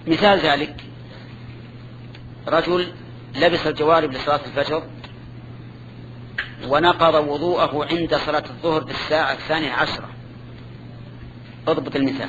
مثال ذلك رجل لبس الجوارب لصلاة الفجر ونقض وضوءه عند صلاة الظهر بالساعة 12. اضبط المثال.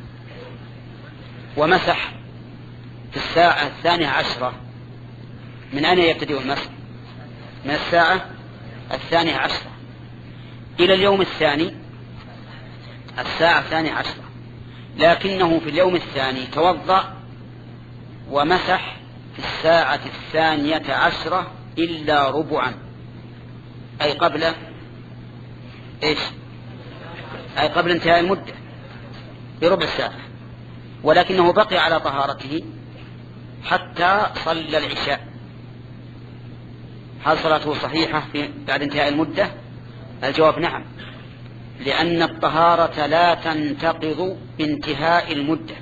ومسح في الساعة 12. من أين يبتدئ المسح؟ من الساعة 12 إلى اليوم الثاني الساعة 12. لكنه في اليوم الثاني توضأ ومسح في الساعة 12 إلا ربعا، أي قبل إيش؟ أي قبل انتهاء المدة بربع ساعة، ولكنه بقي على طهارته حتى صلى العشاء. هل صلاته صحيحة بعد انتهاء المدة؟ الجواب نعم، لأن الطهارة لا تنتقض بانتهاء المدة.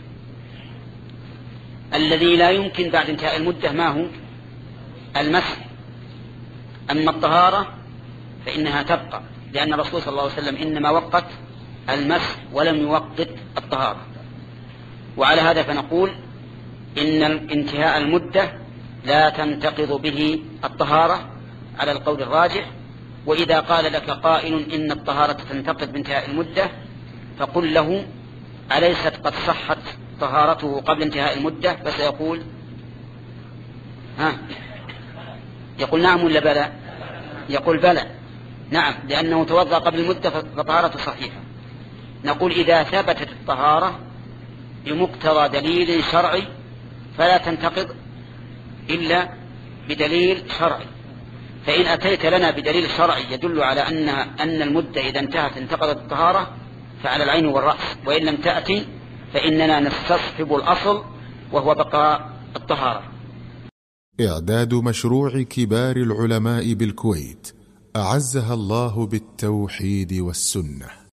الذي لا يمكن بعد انتهاء المدة ما هو؟ المسح. أما الطهارة فإنها تبقى، لأن الرسول صلى الله عليه وسلم إنما وقت المسح ولم يوقت الطهارة. وعلى هذا فنقول إن انتهاء المدة لا تنتقض به الطهارة على القول الراجح. وإذا قال لك قائل إن الطهارة تنتقض بانتهاء المدة فقل له أليست قد صحت طهارته قبل انتهاء المدة؟ فسيقول يقول نعم ولا بلى؟ يقول بلى نعم، لأنه توضأ قبل المدة فطهارته صحيحة. نقول إذا ثبتت الطهارة بمقتضى دليل شرعي فلا تنتقض إلا بدليل شرعي. فإن أتيت لنا بدليل شرعي يدل على أن المدة إذا انتهت انتقضت الطهارة فعلى العين والرأس، وإن لم تأتي فإننا نستصحب الأصل وهو بقاء الطهارة. إعداد مشروع كبار العلماء بالكويت أعزها الله بالتوحيد والسنة.